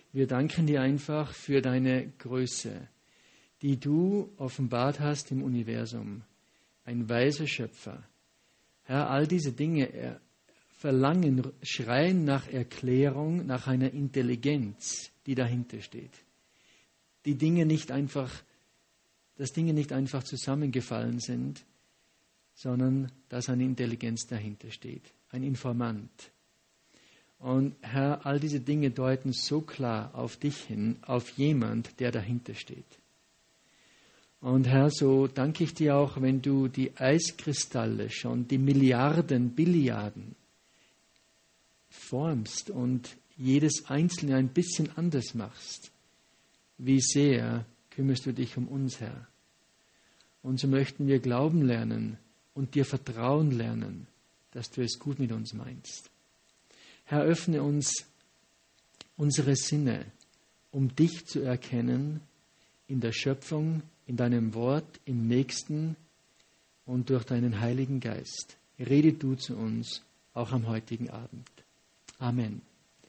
wir danken dir einfach für deine Größe, die du offenbart hast im Universum. Ein weiser Schöpfer. Herr, all diese Dinge verlangen, schreien nach Erklärung, nach einer Intelligenz, die dahinter steht. Dass Dinge nicht einfach zusammengefallen sind, sondern dass eine Intelligenz dahinter steht, ein Informant. Und Herr, all diese Dinge deuten so klar auf dich hin, auf jemand, der dahinter steht. Und Herr, so danke ich dir auch, wenn du die Eiskristalle schon, die Milliarden, Billiarden formst und jedes Einzelne ein bisschen anders machst. Wie sehr kümmerst du dich um uns, Herr. Und so möchten wir glauben lernen und dir vertrauen lernen, dass du es gut mit uns meinst. Herr, öffne uns unsere Sinne, um dich zu erkennen in der Schöpfung, in deinem Wort, im Nächsten und durch deinen Heiligen Geist. Rede du zu uns, auch am heutigen Abend. Amen.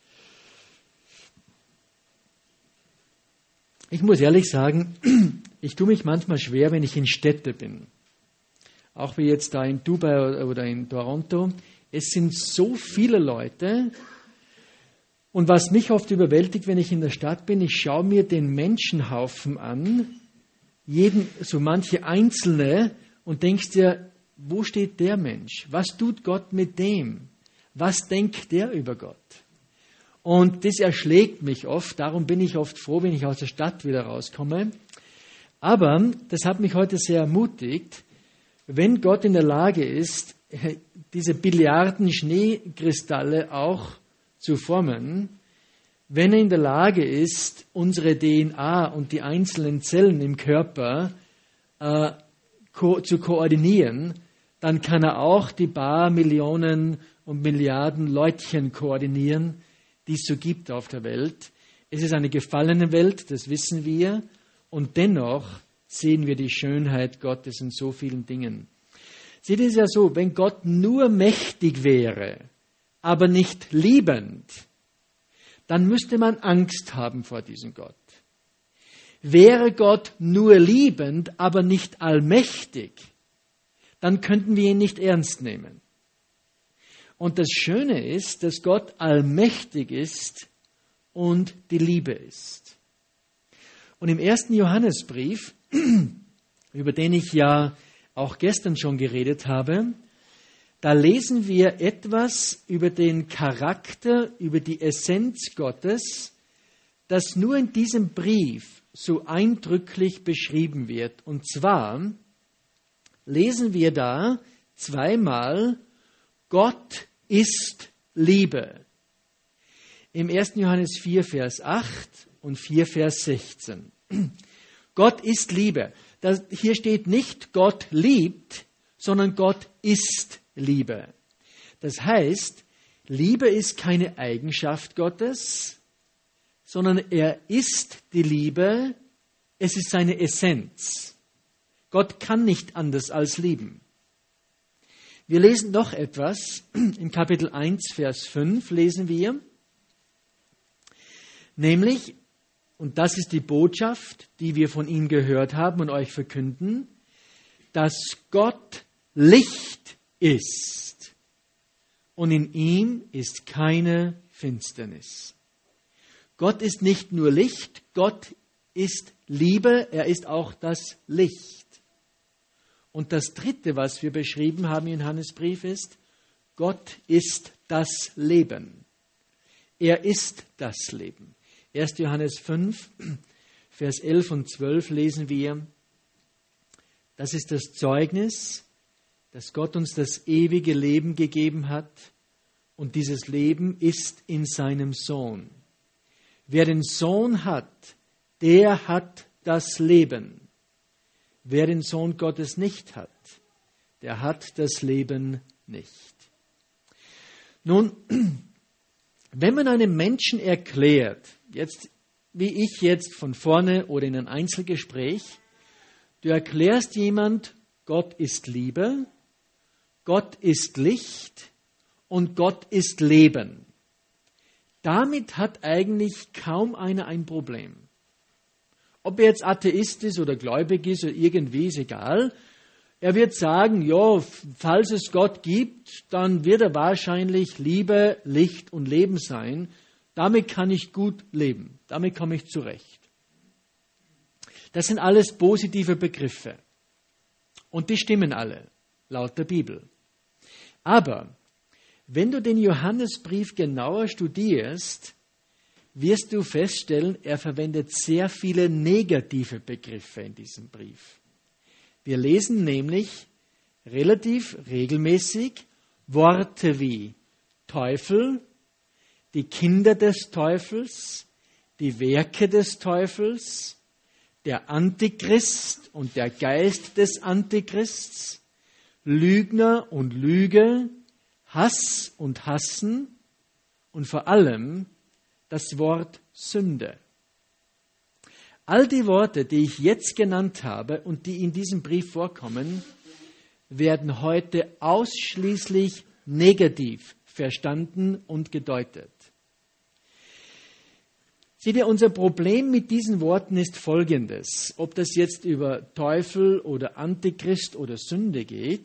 Ich muss ehrlich sagen, ich tue mich manchmal schwer, wenn ich in Städte bin. Auch wie jetzt da in Dubai oder in Toronto. Es sind so viele Leute. Und was mich oft überwältigt, wenn ich in der Stadt bin, ich schaue mir den Menschenhaufen an, so manche Einzelne, und denkst dir, wo steht der Mensch? Was tut Gott mit dem? Was denkt der über Gott? Und das erschlägt mich oft, darum bin ich oft froh, wenn ich aus der Stadt wieder rauskomme. Aber das hat mich heute sehr ermutigt, wenn Gott in der Lage ist, diese Billiarden Schneekristalle auch zu formen, wenn er in der Lage ist, unsere DNA und die einzelnen Zellen im Körper zu koordinieren, dann kann er auch die paar Millionen und Milliarden Leutchen koordinieren, die es so gibt auf der Welt. Es ist eine gefallene Welt, das wissen wir, und dennoch sehen wir die Schönheit Gottes in so vielen Dingen. Seht es ja so, wenn Gott nur mächtig wäre, aber nicht liebend, dann müsste man Angst haben vor diesem Gott. Wäre Gott nur liebend, aber nicht allmächtig, dann könnten wir ihn nicht ernst nehmen. Und das Schöne ist, dass Gott allmächtig ist und die Liebe ist. Und im 1. Johannesbrief, über den ich ja auch gestern schon geredet habe, da lesen wir etwas über den Charakter, über die Essenz Gottes, das nur in diesem Brief so eindrücklich beschrieben wird. Und zwar lesen wir da zweimal, Gott ist Liebe. Im 1. Johannes 4, Vers 8 und 4, Vers 16. Gott ist Liebe. Hier steht nicht, Gott liebt, sondern Gott ist Liebe. Das heißt, Liebe ist keine Eigenschaft Gottes, sondern er ist die Liebe, es ist seine Essenz. Gott kann nicht anders als lieben. Wir lesen noch etwas, im Kapitel 1, Vers 5 lesen wir, nämlich, und das ist die Botschaft, die wir von ihm gehört haben und euch verkünden, dass Gott Licht ist und in ihm ist keine Finsternis. Gott ist nicht nur Licht, Gott ist Liebe, er ist auch das Licht. Und das Dritte, was wir beschrieben haben im Johannesbrief ist, Gott ist das Leben. Er ist das Leben. 1. Johannes 5, Vers 11 und 12 lesen wir, das ist das Zeugnis, dass Gott uns das ewige Leben gegeben hat und dieses Leben ist in seinem Sohn. Wer den Sohn hat, der hat das Leben. Wer den Sohn Gottes nicht hat, der hat das Leben nicht. Nun, wenn man einem Menschen erklärt, jetzt wie ich jetzt von vorne oder in einem Einzelgespräch, du erklärst jemand, Gott ist Liebe, Gott ist Licht und Gott ist Leben, Damit hat eigentlich kaum einer ein Problem. Ob er jetzt Atheist ist oder gläubig ist oder irgendwie, ist egal. Er wird sagen, ja, falls es Gott gibt, dann wird er wahrscheinlich Liebe, Licht und Leben sein. Damit kann ich gut leben. Damit komme ich zurecht. Das sind alles positive Begriffe. Und die stimmen alle, laut der Bibel. Aber wenn du den Johannesbrief genauer studierst, wirst du feststellen, er verwendet sehr viele negative Begriffe in diesem Brief. Wir lesen nämlich relativ regelmäßig Worte wie Teufel, die Kinder des Teufels, die Werke des Teufels, der Antichrist und der Geist des Antichrists, Lügner und Lüge, Hass und Hassen und vor allem das Wort Sünde. All die Worte, die ich jetzt genannt habe und die in diesem Brief vorkommen, werden heute ausschließlich negativ verstanden und gedeutet. Seht ihr, unser Problem mit diesen Worten ist folgendes. Ob das jetzt über Teufel oder Antichrist oder Sünde geht,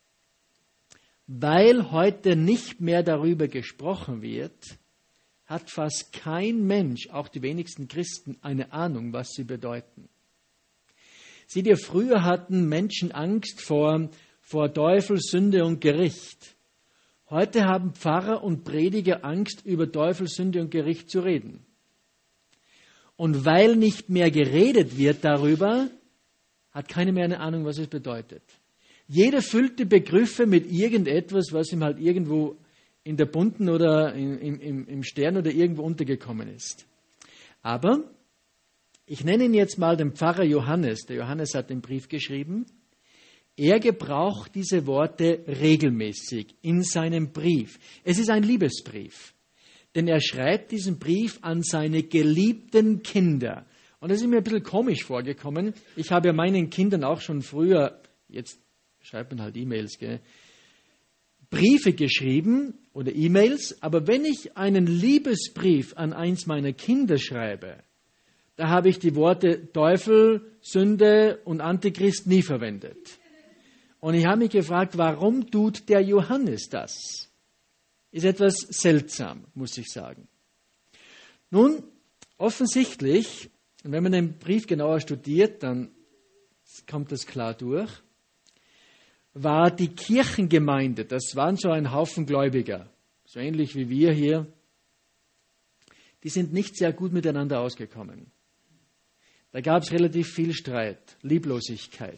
weil heute nicht mehr darüber gesprochen wird, hat fast kein Mensch, auch die wenigsten Christen, eine Ahnung, was sie bedeuten. Seht ihr, früher hatten Menschen Angst vor Teufel, Sünde und Gericht. Heute haben Pfarrer und Prediger Angst, über Teufel, Sünde und Gericht zu reden. Und weil nicht mehr geredet wird darüber, hat keiner mehr eine Ahnung, was es bedeutet. Jeder füllt die Begriffe mit irgendetwas, was ihm halt irgendwo in der Bunten oder im Stern oder irgendwo untergekommen ist. Aber ich nenne ihn jetzt mal den Pfarrer Johannes. Der Johannes hat den Brief geschrieben. Er gebraucht diese Worte regelmäßig in seinem Brief. Es ist ein Liebesbrief, denn er schreibt diesen Brief an seine geliebten Kinder. Und das ist mir ein bisschen komisch vorgekommen. Ich habe ja meinen Kindern auch schon früher, jetzt schreibt man halt E-Mails, gell, Briefe geschrieben oder E-Mails, aber wenn ich einen Liebesbrief an eins meiner Kinder schreibe, da habe ich die Worte Teufel, Sünde und Antichrist nie verwendet. Und ich habe mich gefragt, warum tut der Johannes das? Ist etwas seltsam, muss ich sagen. Nun, offensichtlich, und wenn man den Brief genauer studiert, dann kommt das klar durch, war die Kirchengemeinde, das waren so ein Haufen Gläubiger, so ähnlich wie wir hier, die sind nicht sehr gut miteinander ausgekommen. Da gab es relativ viel Streit, Lieblosigkeit.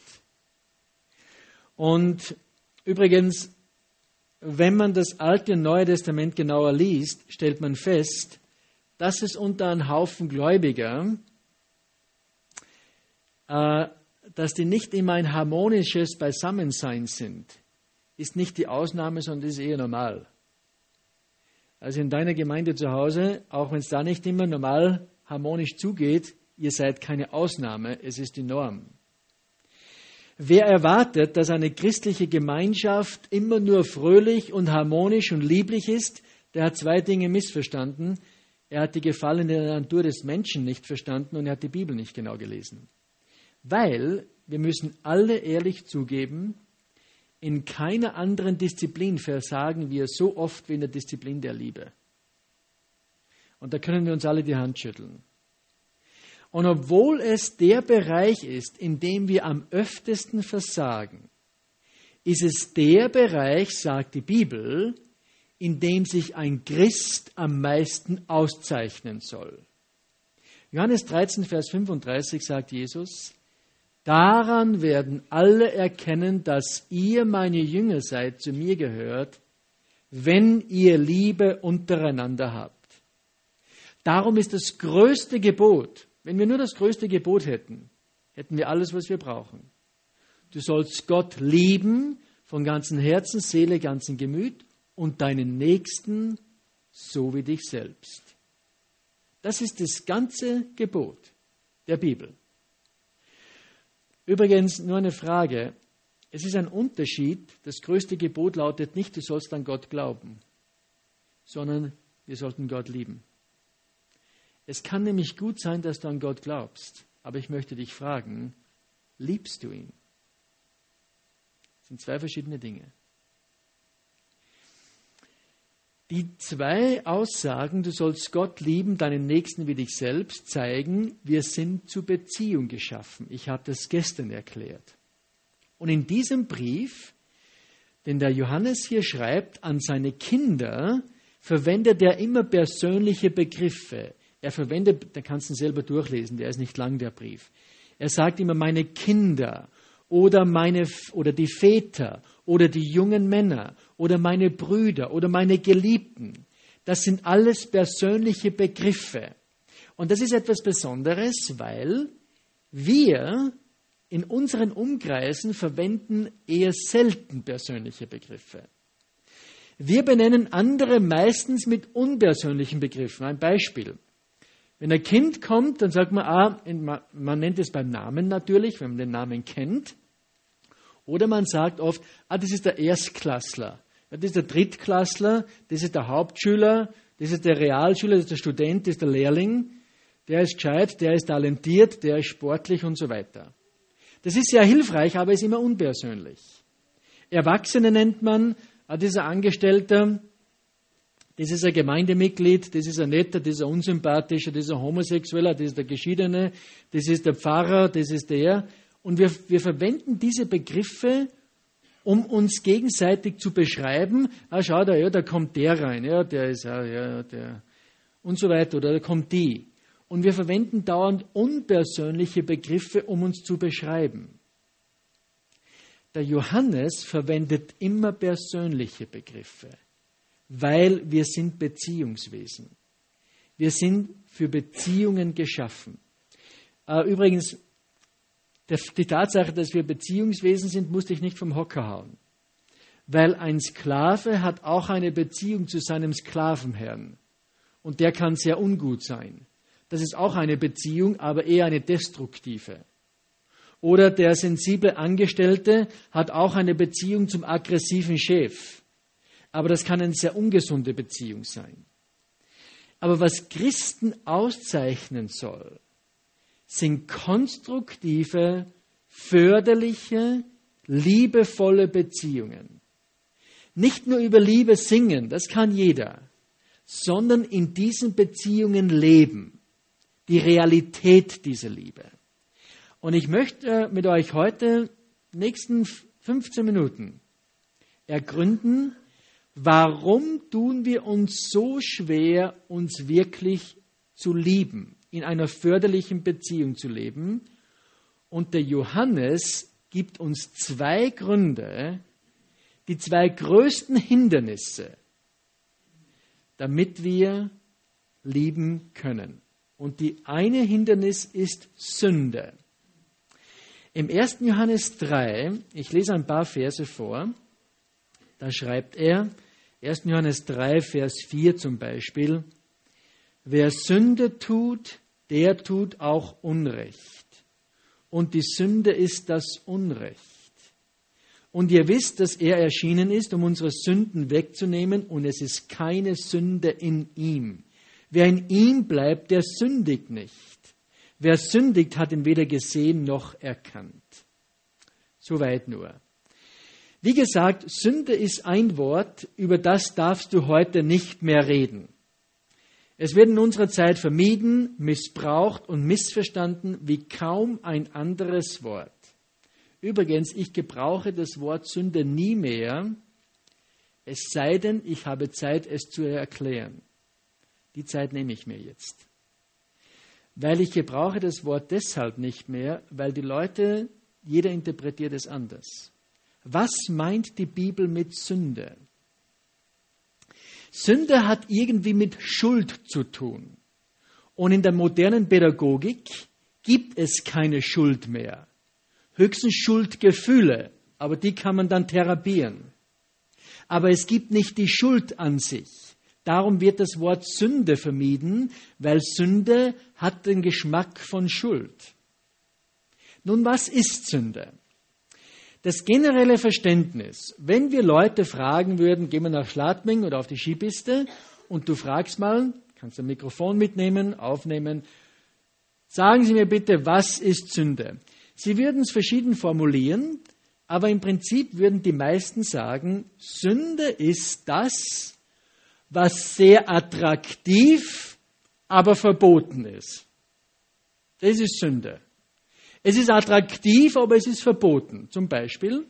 Und übrigens, wenn man das Alte und Neue Testament genauer liest, stellt man fest, dass es unter einem Haufen Gläubiger, dass die nicht immer ein harmonisches Beisammensein sind, ist nicht die Ausnahme, sondern ist eher normal. Also in deiner Gemeinde zu Hause, auch wenn es da nicht immer normal harmonisch zugeht, ihr seid keine Ausnahme, es ist die Norm. Wer erwartet, dass eine christliche Gemeinschaft immer nur fröhlich und harmonisch und lieblich ist, der hat zwei Dinge missverstanden. Er hat die gefallene Natur des Menschen nicht verstanden und er hat die Bibel nicht genau gelesen. Weil, wir müssen alle ehrlich zugeben, in keiner anderen Disziplin versagen wir so oft wie in der Disziplin der Liebe. Und da können wir uns alle die Hand schütteln. Und obwohl es der Bereich ist, in dem wir am öftesten versagen, ist es der Bereich, sagt die Bibel, in dem sich ein Christ am meisten auszeichnen soll. Johannes 13, Vers 35 sagt Jesus, daran werden alle erkennen, dass ihr meine Jünger seid, zu mir gehört, wenn ihr Liebe untereinander habt. Darum ist das größte Gebot, wenn wir nur das größte Gebot hätten, hätten wir alles, was wir brauchen. Du sollst Gott lieben von ganzem Herzen, Seele, ganzem Gemüt und deinen Nächsten so wie dich selbst. Das ist das ganze Gebot der Bibel. Übrigens nur eine Frage. Es ist ein Unterschied. Das größte Gebot lautet nicht, du sollst an Gott glauben, sondern wir sollten Gott lieben. Es kann nämlich gut sein, dass du an Gott glaubst, aber ich möchte dich fragen, liebst du ihn? Das sind zwei verschiedene Dinge. Die zwei Aussagen, du sollst Gott lieben, deinen Nächsten wie dich selbst, zeigen, wir sind zur Beziehung geschaffen. Ich habe das gestern erklärt. Und in diesem Brief, den der Johannes hier schreibt an seine Kinder, verwendet er immer persönliche Begriffe. Er verwendet, da kannst du ihn selber durchlesen, der ist nicht lang, der Brief. Er sagt immer meine Kinder oder die Väter oder die jungen Männer oder meine Brüder oder meine Geliebten. Das sind alles persönliche Begriffe. Und das ist etwas Besonderes, weil wir in unseren Umkreisen verwenden eher selten persönliche Begriffe. Wir benennen andere meistens mit unpersönlichen Begriffen. Ein Beispiel. Wenn ein Kind kommt, dann sagt man, man nennt es beim Namen natürlich, wenn man den Namen kennt. Oder man sagt oft, das ist der Erstklässler, das ist der Drittklässler, das ist der Hauptschüler, das ist der Realschüler, das ist der Student, das ist der Lehrling. Der ist gescheit, der ist talentiert, der ist sportlich und so weiter. Das ist sehr hilfreich, aber ist immer unpersönlich. Erwachsene nennt man, das ist ein Angestellter, das ist ein Gemeindemitglied, das ist ein Netter, das ist ein Unsympathischer, das ist ein Homosexueller, das ist der Geschiedene, das ist der Pfarrer, das ist der. Und wir verwenden diese Begriffe, um uns gegenseitig zu beschreiben. Schau da, da kommt der rein, der ist der und so weiter, oder da kommt die. Und wir verwenden dauernd unpersönliche Begriffe, um uns zu beschreiben. Der Johannes verwendet immer persönliche Begriffe, weil wir sind Beziehungswesen. Wir sind für Beziehungen geschaffen. Übrigens, die Tatsache, dass wir Beziehungswesen sind, muss dich nicht vom Hocker hauen. Weil ein Sklave hat auch eine Beziehung zu seinem Sklavenherrn. Und der kann sehr ungut sein. Das ist auch eine Beziehung, aber eher eine destruktive. Oder der sensible Angestellte hat auch eine Beziehung zum aggressiven Chef. Aber das kann eine sehr ungesunde Beziehung sein. Aber was Christen auszeichnen soll, sind konstruktive, förderliche, liebevolle Beziehungen. Nicht nur über Liebe singen, das kann jeder, sondern in diesen Beziehungen leben. Die Realität dieser Liebe. Und ich möchte mit euch heute, nächsten 15 Minuten, ergründen, warum tun wir uns so schwer, uns wirklich zu lieben, in einer förderlichen Beziehung zu leben. Und der Johannes gibt uns zwei Gründe, die zwei größten Hindernisse, damit wir lieben können. Und die eine Hindernis ist Sünde. Im 1. Johannes 3, ich lese ein paar Verse vor, da schreibt er, 1. Johannes 3, Vers 4 zum Beispiel, wer Sünde tut, der tut auch Unrecht. Und die Sünde ist das Unrecht. Und ihr wisst, dass er erschienen ist, um unsere Sünden wegzunehmen, und es ist keine Sünde in ihm. Wer in ihm bleibt, der sündigt nicht. Wer sündigt, hat ihn weder gesehen noch erkannt. Soweit nur. Wie gesagt, Sünde ist ein Wort, über das darfst du heute nicht mehr reden. Es wird in unserer Zeit vermieden, missbraucht und missverstanden wie kaum ein anderes Wort. Übrigens, ich gebrauche das Wort Sünde nie mehr, es sei denn, ich habe Zeit, es zu erklären. Die Zeit nehme ich mir jetzt. Weil ich gebrauche das Wort deshalb nicht mehr, weil die Leute, jeder interpretiert es anders. Was meint die Bibel mit Sünde? Sünde hat irgendwie mit Schuld zu tun. Und in der modernen Pädagogik gibt es keine Schuld mehr. Höchstens Schuldgefühle, aber die kann man dann therapieren. Aber es gibt nicht die Schuld an sich. Darum wird das Wort Sünde vermieden, weil Sünde hat den Geschmack von Schuld. Nun, was ist Sünde? Das generelle Verständnis, wenn wir Leute fragen würden, gehen wir nach Schladming oder auf die Skipiste und du fragst mal, kannst ein Mikrofon mitnehmen, aufnehmen, sagen Sie mir bitte, was ist Sünde? Sie würden es verschieden formulieren, aber im Prinzip würden die meisten sagen, Sünde ist das, was sehr attraktiv, aber verboten ist. Das ist Sünde. Es ist attraktiv, aber es ist verboten. Zum Beispiel,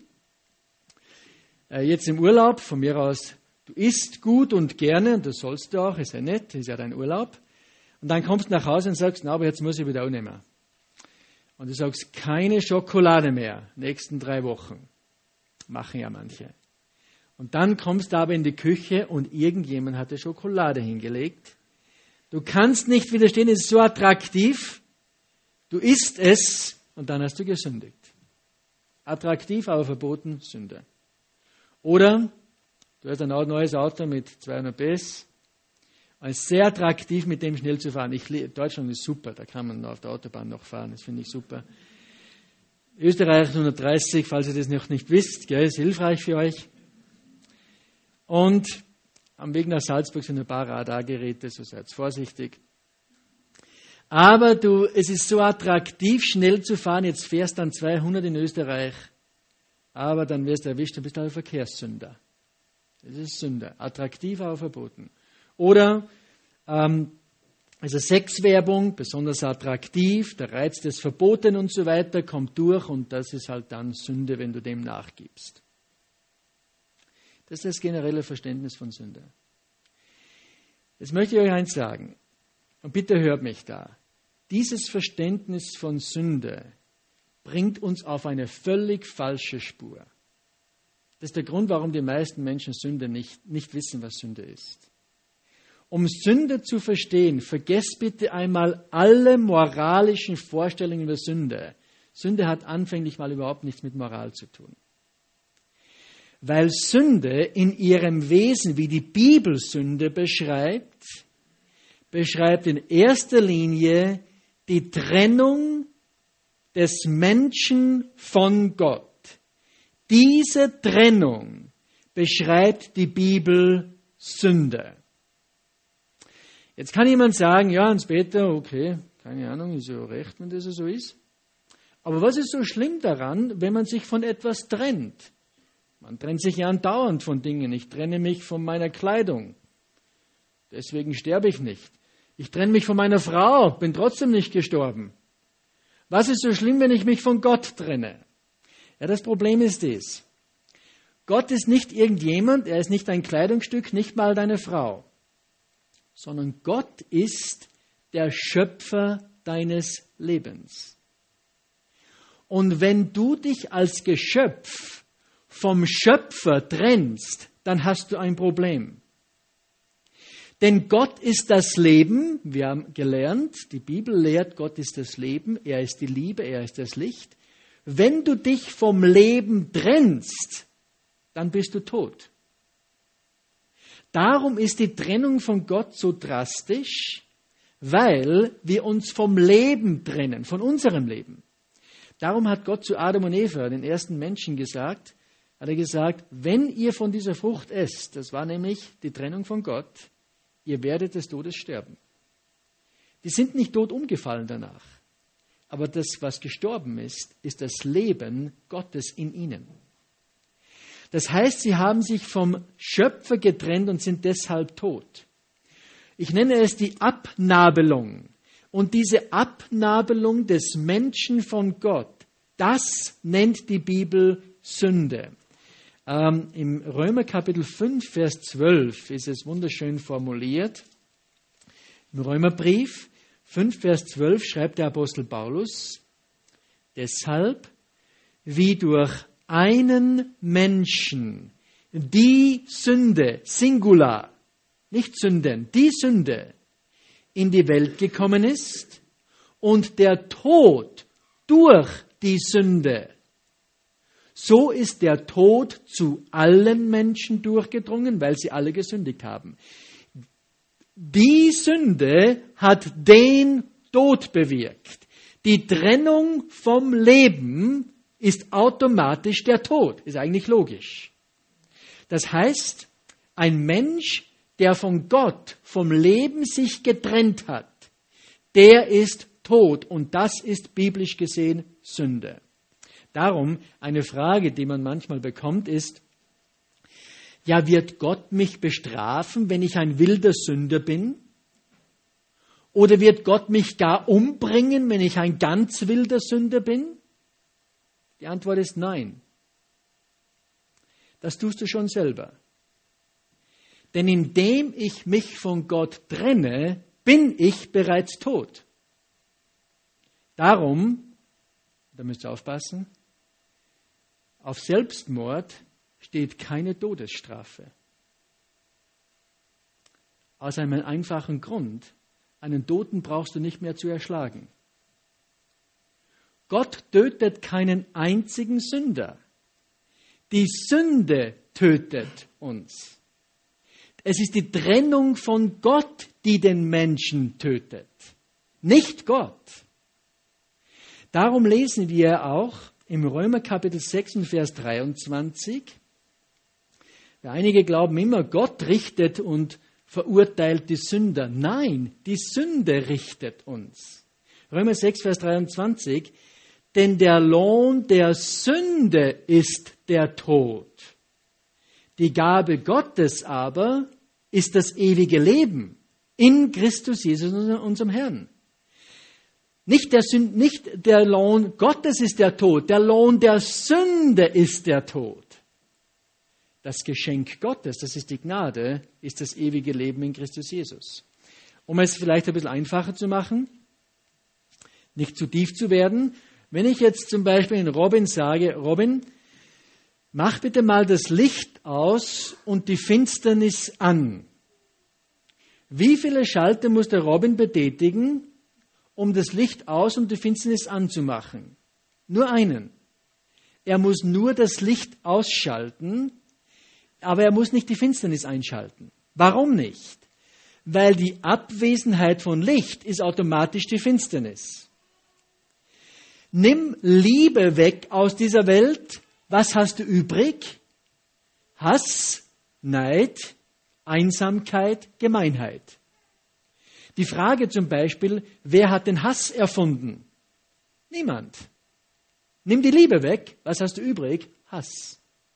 jetzt im Urlaub, von mir aus, du isst gut und gerne, und das sollst du auch, ist ja nett, ist ja dein Urlaub. Und dann kommst du nach Hause und sagst, na, aber jetzt muss ich wieder aufnehmen. Und du sagst, keine Schokolade mehr, nächsten 3 Wochen. Machen ja manche. Und dann kommst du aber in die Küche und irgendjemand hat dir Schokolade hingelegt. Du kannst nicht widerstehen, es ist so attraktiv. Du isst es und dann hast du gesündigt. Attraktiv, aber verboten, Sünde. Oder du hast ein neues Auto mit 200 PS. Es ist sehr attraktiv, mit dem schnell zu fahren. Deutschland ist super, da kann man auf der Autobahn noch fahren, das finde ich super. Österreich 130, falls ihr das noch nicht wisst, gell, ist hilfreich für euch. Und am Weg nach Salzburg sind ein paar Radargeräte, so seid vorsichtig. Aber es ist so attraktiv, schnell zu fahren, jetzt fährst dann 200 in Österreich, aber dann wirst du erwischt und bist ein Verkehrssünder. Das ist Sünde, attraktiv, aber verboten. Oder also Sexwerbung, besonders attraktiv, der Reiz des Verboten und so weiter kommt durch und das ist halt dann Sünde, wenn du dem nachgibst. Das ist das generelle Verständnis von Sünde. Jetzt möchte ich euch eins sagen und bitte hört mich da. Dieses Verständnis von Sünde bringt uns auf eine völlig falsche Spur. Das ist der Grund, warum die meisten Menschen Sünde nicht wissen, was Sünde ist. Um Sünde zu verstehen, vergesst bitte einmal alle moralischen Vorstellungen über Sünde. Sünde hat anfänglich mal überhaupt nichts mit Moral zu tun. Weil Sünde in ihrem Wesen, wie die Bibel Sünde beschreibt in erster Linie die Trennung des Menschen von Gott. Diese Trennung beschreibt die Bibel Sünde. Jetzt kann jemand sagen, ja, Hans-Peter, okay, keine Ahnung, ist ja recht, wenn das so ist. Aber was ist so schlimm daran, wenn man sich von etwas trennt? Man trennt sich ja andauernd von Dingen. Ich trenne mich von meiner Kleidung. Deswegen sterbe ich nicht. Ich trenne mich von meiner Frau, bin trotzdem nicht gestorben. Was ist so schlimm, wenn ich mich von Gott trenne? Ja, das Problem ist dies. Gott ist nicht irgendjemand, er ist nicht ein Kleidungsstück, nicht mal deine Frau. Sondern Gott ist der Schöpfer deines Lebens. Und wenn du dich als Geschöpf vom Schöpfer trennst, dann hast du ein Problem. Denn Gott ist das Leben, wir haben gelernt, die Bibel lehrt, Gott ist das Leben, er ist die Liebe, er ist das Licht. Wenn du dich vom Leben trennst, dann bist du tot. Darum ist die Trennung von Gott so drastisch, weil wir uns vom Leben trennen, von unserem Leben. Darum hat Gott zu Adam und Eva, den ersten Menschen, gesagt, wenn ihr von dieser Frucht esst, das war nämlich die Trennung von Gott, ihr werdet des Todes sterben. Die sind nicht tot umgefallen danach. Aber das, was gestorben ist, ist das Leben Gottes in ihnen. Das heißt, sie haben sich vom Schöpfer getrennt und sind deshalb tot. Ich nenne es die Abnabelung. Und diese Abnabelung des Menschen von Gott, das nennt die Bibel Sünde. Im Römer Kapitel 5, Vers 12 ist es wunderschön formuliert. Im Römerbrief 5, Vers 12 schreibt der Apostel Paulus, deshalb, wie durch einen Menschen die Sünde, Singular, nicht Sünden, die Sünde in die Welt gekommen ist und der Tod durch die Sünde, so ist der Tod zu allen Menschen durchgedrungen, weil sie alle gesündigt haben. Die Sünde hat den Tod bewirkt. Die Trennung vom Leben ist automatisch der Tod. Ist eigentlich logisch. Das heißt, ein Mensch, der von Gott, vom Leben sich getrennt hat, der ist tot. Und das ist biblisch gesehen Sünde. Darum eine Frage, die man manchmal bekommt, ist, ja, wird Gott mich bestrafen, wenn ich ein wilder Sünder bin? Oder wird Gott mich gar umbringen, wenn ich ein ganz wilder Sünder bin? Die Antwort ist nein. Das tust du schon selber. Denn indem ich mich von Gott trenne, bin ich bereits tot. Darum, da müsst ihr aufpassen, auf Selbstmord steht keine Todesstrafe. Aus einem einfachen Grund: einen Toten brauchst du nicht mehr zu erschlagen. Gott tötet keinen einzigen Sünder. Die Sünde tötet uns. Es ist die Trennung von Gott, die den Menschen tötet, nicht Gott. Darum lesen wir auch im Römer Kapitel 6 und Vers 23, einige glauben immer, Gott richtet und verurteilt die Sünder. Nein, die Sünde richtet uns. Römer 6, Vers 23, denn der Lohn der Sünde ist der Tod. Die Gabe Gottes aber ist das ewige Leben in Christus Jesus, unserem Herrn. Nicht der Lohn Gottes ist der Tod, der Lohn der Sünde ist der Tod. Das Geschenk Gottes, das ist die Gnade, ist das ewige Leben in Christus Jesus. Um es vielleicht ein bisschen einfacher zu machen, nicht zu tief zu werden, wenn ich jetzt zum Beispiel in Robin sage, Robin, mach bitte mal das Licht aus und die Finsternis an. Wie viele Schalter muss der Robin betätigen, um das Licht aus und die Finsternis anzumachen? Nur einen. Er muss nur das Licht ausschalten, aber er muss nicht die Finsternis einschalten. Warum nicht? Weil die Abwesenheit von Licht ist automatisch die Finsternis. Nimm Liebe weg aus dieser Welt. Was hast du übrig? Hass, Neid, Einsamkeit, Gemeinheit. Die Frage zum Beispiel, wer hat den Hass erfunden? Niemand. Nimm die Liebe weg, was hast du übrig? Hass.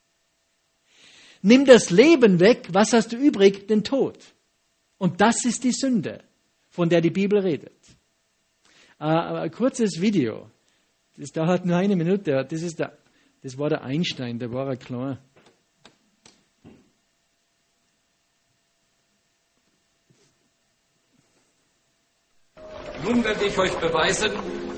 Nimm das Leben weg, was hast du übrig? Den Tod. Und das ist die Sünde, von der die Bibel redet. Ein kurzes Video. Das dauert nur eine Minute. Das war der Einstein, der war ein kleiner. Nun werde ich euch beweisen,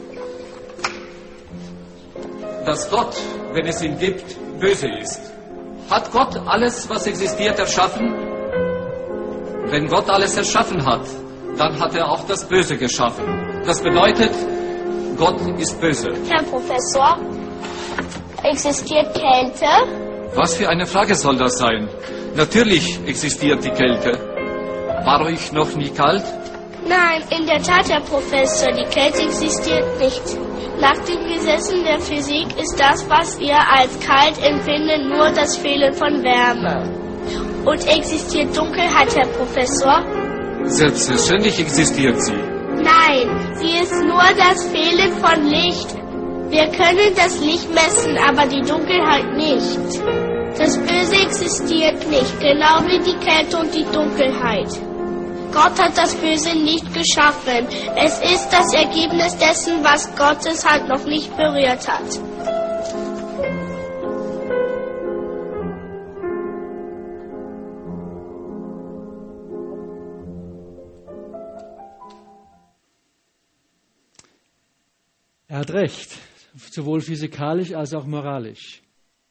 dass Gott, wenn es ihn gibt, böse ist. Hat Gott alles, was existiert, erschaffen? Wenn Gott alles erschaffen hat, dann hat er auch das Böse geschaffen. Das bedeutet, Gott ist böse. Herr Professor, existiert Kälte? Was für eine Frage soll das sein? Natürlich existiert die Kälte. War euch noch nie kalt? Nein, in der Tat, Herr Professor, die Kälte existiert nicht. Nach den Gesetzen der Physik ist das, was wir als kalt empfinden, nur das Fehlen von Wärme. Und existiert Dunkelheit, Herr Professor? Selbstverständlich existiert sie. Nein, sie ist nur das Fehlen von Licht. Wir können das Licht messen, aber die Dunkelheit nicht. Das Böse existiert nicht, genau wie die Kälte und die Dunkelheit. Gott hat das Böse nicht geschaffen. Es ist das Ergebnis dessen, was Gottes Hand noch nicht berührt hat. Er hat recht, sowohl physikalisch als auch moralisch.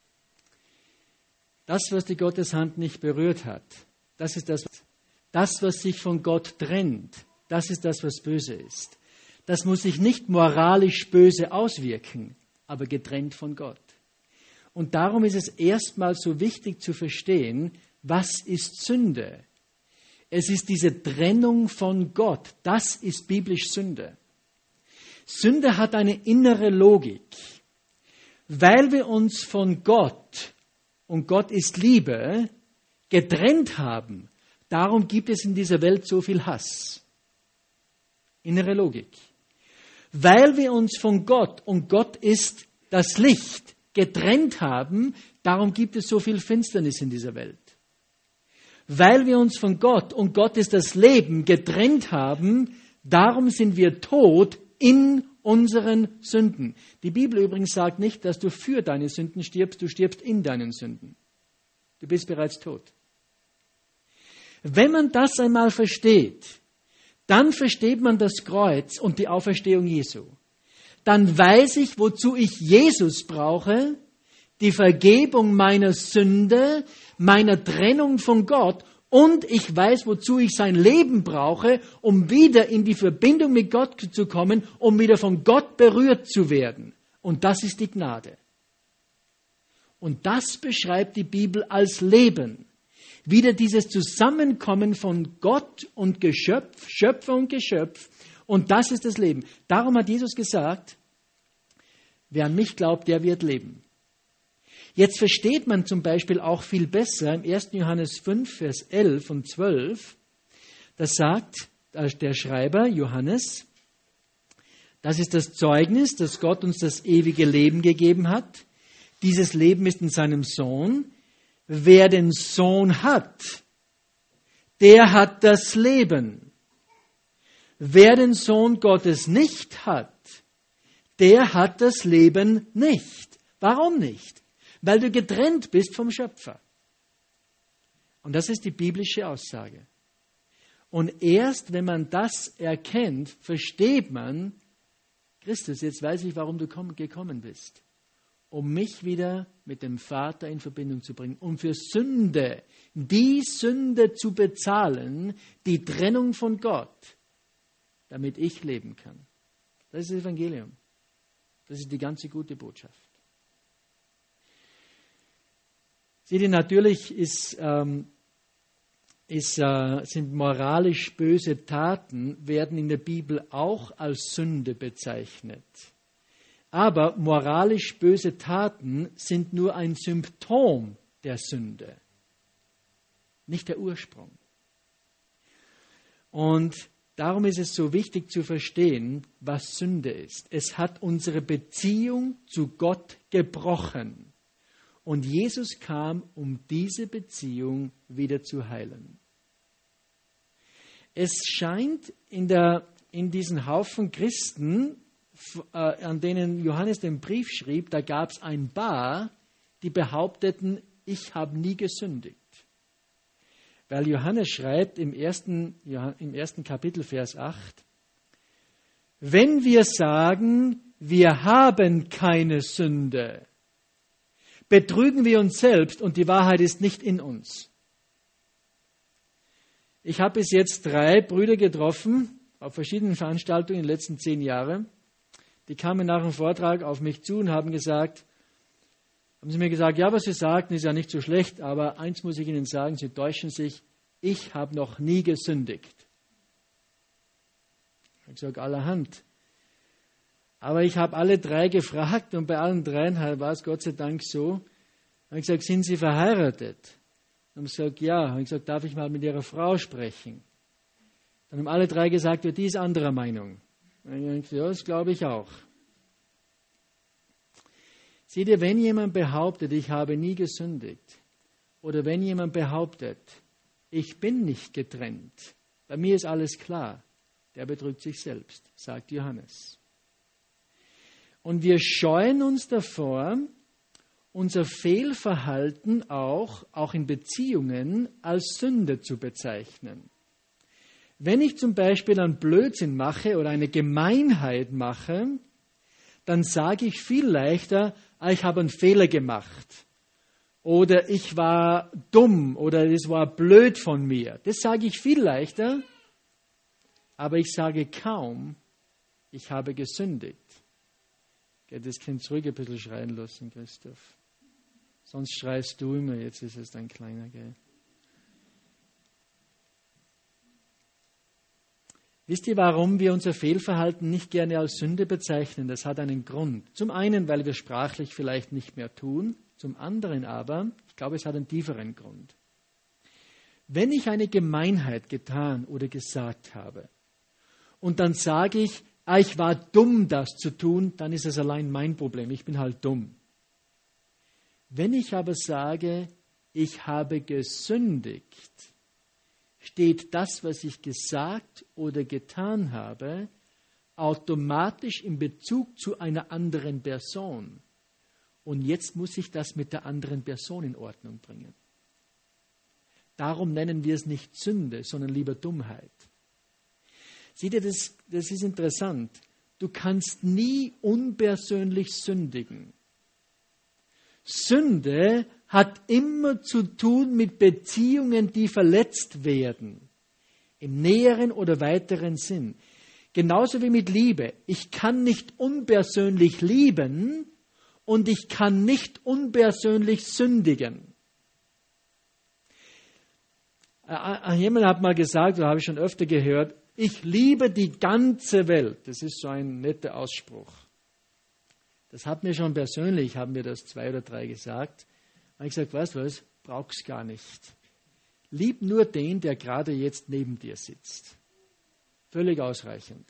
Das, was die Gotteshand nicht berührt hat, das ist das, was sich von Gott trennt, das ist das, was böse ist. Das muss sich nicht moralisch böse auswirken, aber getrennt von Gott. Und darum ist es erstmal so wichtig zu verstehen, was ist Sünde? Es ist diese Trennung von Gott, das ist biblisch Sünde. Sünde hat eine innere Logik. Weil wir uns von Gott, und Gott ist Liebe, getrennt haben, Darum gibt es in dieser Welt so viel Hass. Innere Logik. Weil wir uns von Gott, und Gott ist das Licht, getrennt haben, darum gibt es so viel Finsternis in dieser Welt. Weil wir uns von Gott, und Gott ist das Leben, getrennt haben, darum sind wir tot in unseren Sünden. Die Bibel übrigens sagt nicht, dass du für deine Sünden stirbst, du stirbst in deinen Sünden. Du bist bereits tot. Wenn man das einmal versteht, dann versteht man das Kreuz und die Auferstehung Jesu. Dann weiß ich, wozu ich Jesus brauche, die Vergebung meiner Sünde, meiner Trennung von Gott, und ich weiß, wozu ich sein Leben brauche, um wieder in die Verbindung mit Gott zu kommen, um wieder von Gott berührt zu werden. Und das ist die Gnade. Und das beschreibt die Bibel als Leben. Wieder dieses Zusammenkommen von Gott und Geschöpf, Schöpfer und Geschöpf. Und das ist das Leben. Darum hat Jesus gesagt, wer an mich glaubt, der wird leben. Jetzt versteht man zum Beispiel auch viel besser im 1. Johannes 5, Vers 11 und 12, das sagt der Schreiber Johannes, das ist das Zeugnis, dass Gott uns das ewige Leben gegeben hat. Dieses Leben ist in seinem Sohn. Wer den Sohn hat, der hat das Leben. Wer den Sohn Gottes nicht hat, der hat das Leben nicht. Warum nicht? Weil du getrennt bist vom Schöpfer. Und das ist die biblische Aussage. Und erst wenn man das erkennt, versteht man, Christus, jetzt weiß ich, warum du gekommen bist. Um mich wieder mit dem Vater in Verbindung zu bringen, um für Sünde, die Sünde zu bezahlen, die Trennung von Gott, damit ich leben kann. Das ist das Evangelium. Das ist die ganze gute Botschaft. Seht ihr, natürlich sind moralisch böse Taten, werden in der Bibel auch als Sünde bezeichnet. Aber moralisch böse Taten sind nur ein Symptom der Sünde, nicht der Ursprung. Und darum ist es so wichtig zu verstehen, was Sünde ist. Es hat unsere Beziehung zu Gott gebrochen. Und Jesus kam, um diese Beziehung wieder zu heilen. Es scheint in diesen Haufen Christen, an denen Johannes den Brief schrieb, da gab es ein paar, die behaupteten, ich habe nie gesündigt. Weil Johannes schreibt im ersten Kapitel, Vers 8, wenn wir sagen, wir haben keine Sünde, betrügen wir uns selbst und die Wahrheit ist nicht in uns. Ich habe bis jetzt 3 Brüder getroffen, auf verschiedenen Veranstaltungen in den letzten 10 Jahren. Die kamen nach dem Vortrag auf mich zu und haben sie mir gesagt, ja, was Sie sagten, ist ja nicht so schlecht, aber eins muss ich Ihnen sagen, Sie täuschen sich, ich habe noch nie gesündigt. Ich habe gesagt, allerhand. Aber ich habe alle 3 gefragt und bei allen 3 war es Gott sei Dank so. Ich habe gesagt, sind Sie verheiratet? Dann haben sie gesagt, ja. Ich habe gesagt, darf ich mal mit Ihrer Frau sprechen? Dann haben alle 3 gesagt, ja, die ist anderer Meinung. Dann habe ich gesagt, ja, das glaube ich auch. Seht ihr, wenn jemand behauptet, ich habe nie gesündigt, oder wenn jemand behauptet, ich bin nicht getrennt, bei mir ist alles klar, der betrügt sich selbst, sagt Johannes. Und wir scheuen uns davor, unser Fehlverhalten auch in Beziehungen als Sünde zu bezeichnen. Wenn ich zum Beispiel einen Blödsinn mache oder eine Gemeinheit mache, dann sage ich viel leichter, ich habe einen Fehler gemacht. Oder ich war dumm oder es war blöd von mir. Das sage ich viel leichter, aber ich sage kaum, ich habe gesündigt. Das Kind zurück ein bisschen schreien lassen, Christoph. Sonst schreist du immer, jetzt ist es ein kleiner, gell? Wisst ihr, warum wir unser Fehlverhalten nicht gerne als Sünde bezeichnen? Das hat einen Grund. Zum einen, weil wir sprachlich vielleicht nicht mehr tun. Zum anderen aber, ich glaube, es hat einen tieferen Grund. Wenn ich eine Gemeinheit getan oder gesagt habe und dann sage ich, ich war dumm, das zu tun, dann ist es allein mein Problem. Ich bin halt dumm. Wenn ich aber sage, ich habe gesündigt, steht das, was ich gesagt oder getan habe, automatisch in Bezug zu einer anderen Person. Und jetzt muss ich das mit der anderen Person in Ordnung bringen. Darum nennen wir es nicht Sünde, sondern lieber Dummheit. Seht ihr, das ist interessant. Du kannst nie unpersönlich sündigen. Sünde hat immer zu tun mit Beziehungen, die verletzt werden. Im näheren oder weiteren Sinn. Genauso wie mit Liebe. Ich kann nicht unpersönlich lieben und ich kann nicht unpersönlich sündigen. Jemand hat mal gesagt, oder habe ich schon öfter gehört, ich liebe die ganze Welt. Das ist so ein netter Ausspruch. Das hat mir schon persönlich, haben mir das 2 oder 3 gesagt. Da habe ich gesagt, weißt du was, brauchst gar nicht. Lieb nur den, der gerade jetzt neben dir sitzt. Völlig ausreichend.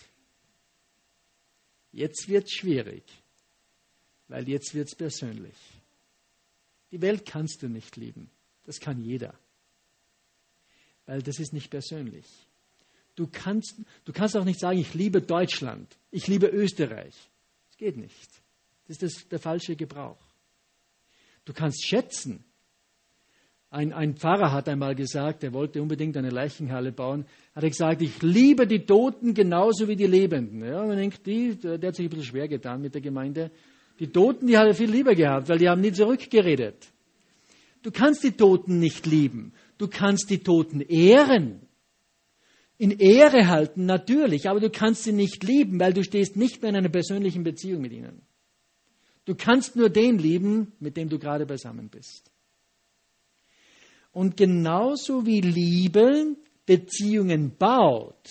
Jetzt wird es schwierig, weil jetzt wird es persönlich. Die Welt kannst du nicht lieben. Das kann jeder. Weil das ist nicht persönlich. Du kannst auch nicht sagen, ich liebe Deutschland, ich liebe Österreich. Das geht nicht. Das ist der falsche Gebrauch. Du kannst schätzen. Ein Pfarrer hat einmal gesagt, er wollte unbedingt eine Leichenhalle bauen, hat er gesagt, ich liebe die Toten genauso wie die Lebenden. Ja, man denkt, der hat sich ein bisschen schwer getan mit der Gemeinde. Die Toten, die hat er viel lieber gehabt, weil die haben nie zurückgeredet. Du kannst die Toten nicht lieben. Du kannst die Toten ehren. In Ehre halten, natürlich, aber du kannst sie nicht lieben, weil du stehst nicht mehr in einer persönlichen Beziehung mit ihnen. Du kannst nur den lieben, mit dem du gerade beisammen bist. Und genauso wie Liebe Beziehungen baut,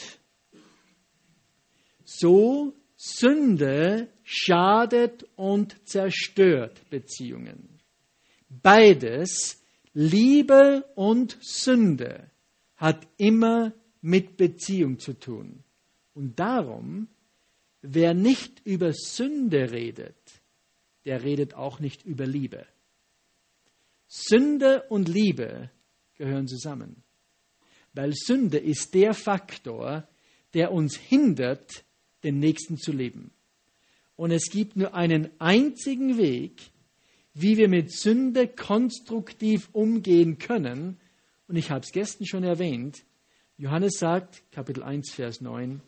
so Sünde schadet und zerstört Beziehungen. Beides, Liebe und Sünde, hat immer mit Beziehung zu tun. Und darum, wer nicht über Sünde redet, der redet auch nicht über Liebe. Sünde und Liebe gehören zusammen. Weil Sünde ist der Faktor, der uns hindert, den Nächsten zu leben. Und es gibt nur einen einzigen Weg, wie wir mit Sünde konstruktiv umgehen können. Und ich habe es gestern schon erwähnt. Johannes sagt, Kapitel 1, Vers 9,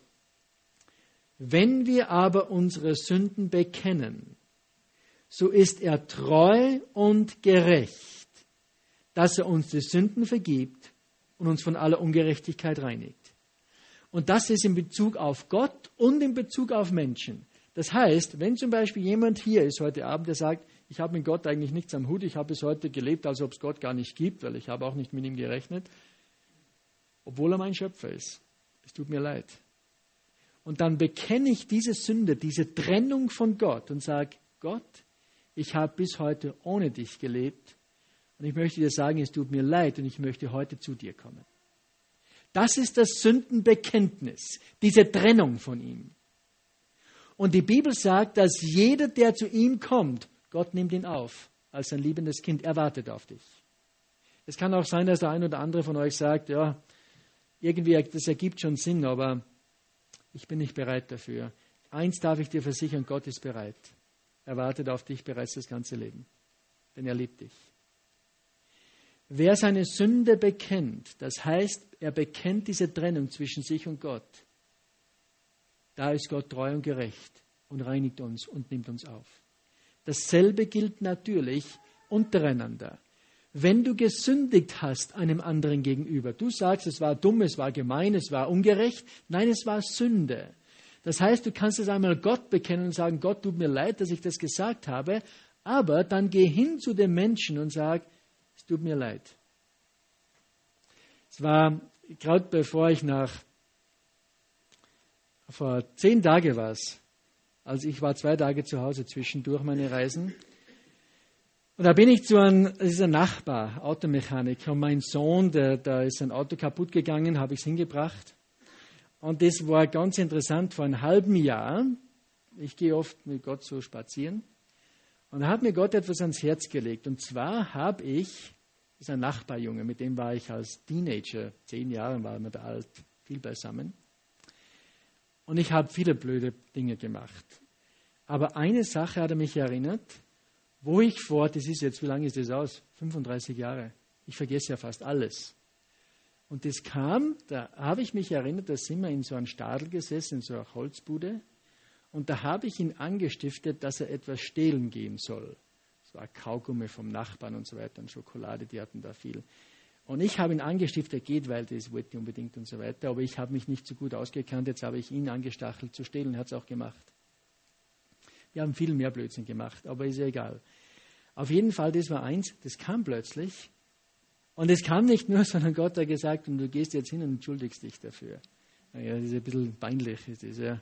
wenn wir aber unsere Sünden bekennen, so ist er treu und gerecht, dass er uns die Sünden vergibt und uns von aller Ungerechtigkeit reinigt. Und das ist in Bezug auf Gott und in Bezug auf Menschen. Das heißt, wenn zum Beispiel jemand hier ist heute Abend, der sagt, ich habe mit Gott eigentlich nichts am Hut, ich habe bis heute gelebt, als ob es Gott gar nicht gibt, weil ich habe auch nicht mit ihm gerechnet, obwohl er mein Schöpfer ist. Es tut mir leid. Und dann bekenne ich diese Sünde, diese Trennung von Gott und sage, Gott, ich habe bis heute ohne dich gelebt und ich möchte dir sagen, es tut mir leid und ich möchte heute zu dir kommen. Das ist das Sündenbekenntnis, diese Trennung von ihm. Und die Bibel sagt, dass jeder, der zu ihm kommt, Gott nimmt ihn auf als sein liebendes Kind, er wartet auf dich. Es kann auch sein, dass der ein oder andere von euch sagt, ja, irgendwie, das ergibt schon Sinn, aber ich bin nicht bereit dafür. Eins darf ich dir versichern, Gott ist bereit. Er wartet auf dich bereits das ganze Leben, denn er liebt dich. Wer seine Sünde bekennt, das heißt, er bekennt diese Trennung zwischen sich und Gott, da ist Gott treu und gerecht und reinigt uns und nimmt uns auf. Dasselbe gilt natürlich untereinander. Wenn du gesündigt hast einem anderen gegenüber, du sagst, es war dumm, es war gemein, es war ungerecht, nein, es war Sünde. Das heißt, du kannst es einmal Gott bekennen und sagen, Gott, tut mir leid, dass ich das gesagt habe, aber dann geh hin zu dem Menschen und sag, es tut mir leid. Es war, gerade bevor ich vor 10 Tagen war es, also ich war 2 Tage zu Hause zwischendurch meine Reisen, Und da bin ich zu einem, das ist ein Nachbar, Automechaniker, und mein Sohn, da ist ein Auto kaputt gegangen, habe ich es hingebracht. Und das war ganz interessant, vor einem halben Jahr, ich gehe oft mit Gott so spazieren, und da hat mir Gott etwas ans Herz gelegt. Und zwar habe ich, das ist ein Nachbarjunge, mit dem war ich als Teenager, 10 Jahre waren wir da alt, viel beisammen. Und ich habe viele blöde Dinge gemacht. Aber eine Sache hat er mich erinnert, wo ich das ist jetzt, wie lange ist das aus? 35 Jahre. Ich vergesse ja fast alles. Und das kam, da habe ich mich erinnert, da sind wir in so einem Stadel gesessen, in so einer Holzbude. Und da habe ich ihn angestiftet, dass er etwas stehlen gehen soll. Das war Kaugummi vom Nachbarn und so weiter und Schokolade, die hatten da viel. Und ich habe ihn angestiftet, geht, weil das wollte ich unbedingt und so weiter. Aber ich habe mich nicht so gut ausgekannt, jetzt habe ich ihn angestachelt zu stehlen, er hat es auch gemacht. Wir haben viel mehr Blödsinn gemacht, aber ist ja egal. Auf jeden Fall, das war eins, das kam plötzlich. Und es kam nicht nur, sondern Gott hat gesagt, und du gehst jetzt hin und entschuldigst dich dafür. Naja, das ist ein bisschen peinlich, ist das ja.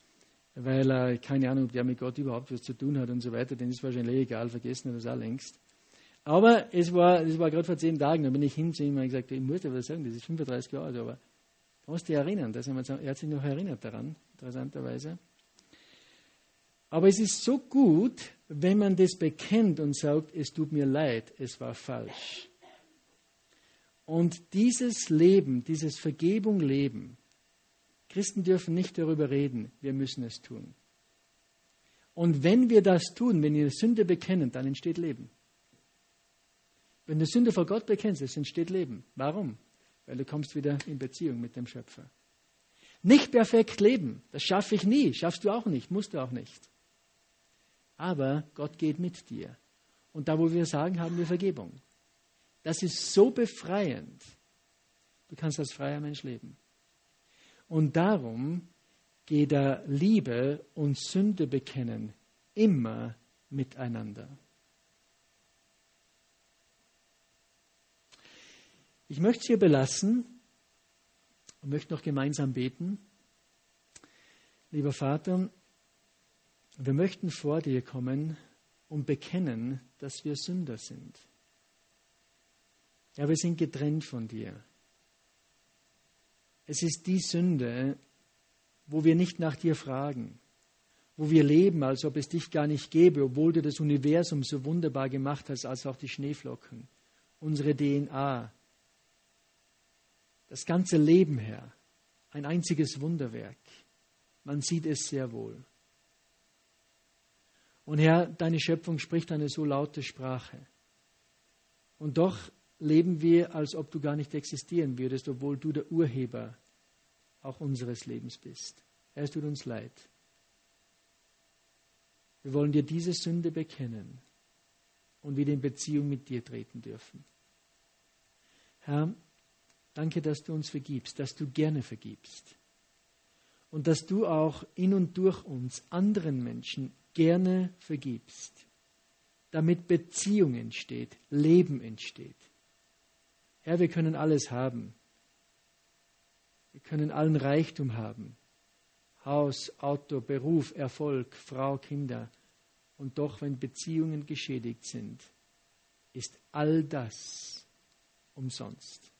Weil keine Ahnung, ob der mit Gott überhaupt was zu tun hat und so weiter, denn ist wahrscheinlich egal, vergessen hat er es auch längst. Aber das war gerade vor 10 Tagen, da bin ich hin zu ihm und habe gesagt, ich muss dir was sagen, das ist 35 Jahre alt, aber du musst dich erinnern, er hat sich noch erinnert daran, interessanterweise. Aber es ist so gut, wenn man das bekennt und sagt, es tut mir leid, es war falsch. Und dieses Leben, dieses Vergebung leben, Christen dürfen nicht darüber reden, wir müssen es tun. Und wenn wir das tun, wenn wir Sünde bekennen, dann entsteht Leben. Wenn du Sünde vor Gott bekennst, es entsteht Leben. Warum? Weil du kommst wieder in Beziehung mit dem Schöpfer. Nicht perfekt leben, das schaffe ich nie, schaffst du auch nicht, musst du auch nicht. Aber Gott geht mit dir. Und da, wo wir sagen, haben wir Vergebung. Das ist so befreiend. Du kannst als freier Mensch leben. Und darum geht da Liebe und Sünde bekennen immer miteinander. Ich möchte es hier belassen und möchte noch gemeinsam beten. Lieber Vater, wir möchten vor dir kommen und bekennen, dass wir Sünder sind. Ja, wir sind getrennt von dir. Es ist die Sünde, wo wir nicht nach dir fragen, wo wir leben, als ob es dich gar nicht gäbe, obwohl du das Universum so wunderbar gemacht hast, als auch die Schneeflocken, unsere DNA, das ganze Leben, Herr, ein einziges Wunderwerk. Man sieht es sehr wohl. Und Herr, deine Schöpfung spricht eine so laute Sprache. Und doch leben wir, als ob du gar nicht existieren würdest, obwohl du der Urheber auch unseres Lebens bist. Herr, es tut uns leid. Wir wollen dir diese Sünde bekennen und wieder in Beziehung mit dir treten dürfen. Herr, danke, dass du uns vergibst, dass du gerne vergibst. Und dass du auch in und durch uns anderen Menschen gerne vergibst, damit Beziehung entsteht, Leben entsteht. Herr, wir können alles haben. Wir können allen Reichtum haben. Haus, Auto, Beruf, Erfolg, Frau, Kinder. Und doch, wenn Beziehungen geschädigt sind, ist all das umsonst.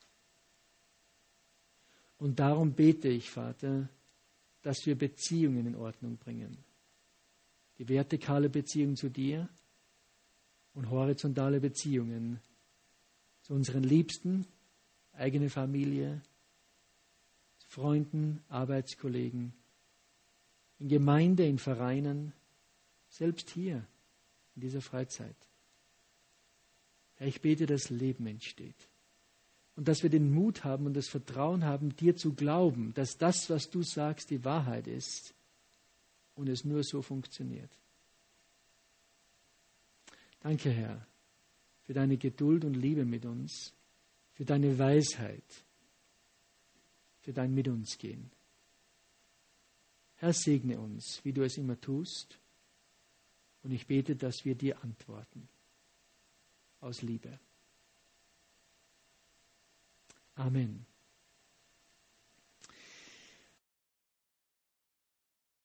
Und darum bete ich, Vater, dass wir Beziehungen in Ordnung bringen. Die vertikale Beziehung zu dir und horizontale Beziehungen zu unseren Liebsten, eigene Familie, Freunden, Arbeitskollegen, in Gemeinde, in Vereinen, selbst hier in dieser Freizeit. Herr, ich bete, dass Leben entsteht. Und dass wir den Mut haben und das Vertrauen haben, dir zu glauben, dass das, was du sagst, die Wahrheit ist und es nur so funktioniert. Danke, Herr, für deine Geduld und Liebe mit uns, für deine Weisheit, für dein Mit uns gehen. Herr, segne uns, wie du es immer tust. Und ich bete, dass wir dir antworten aus Liebe. Amen.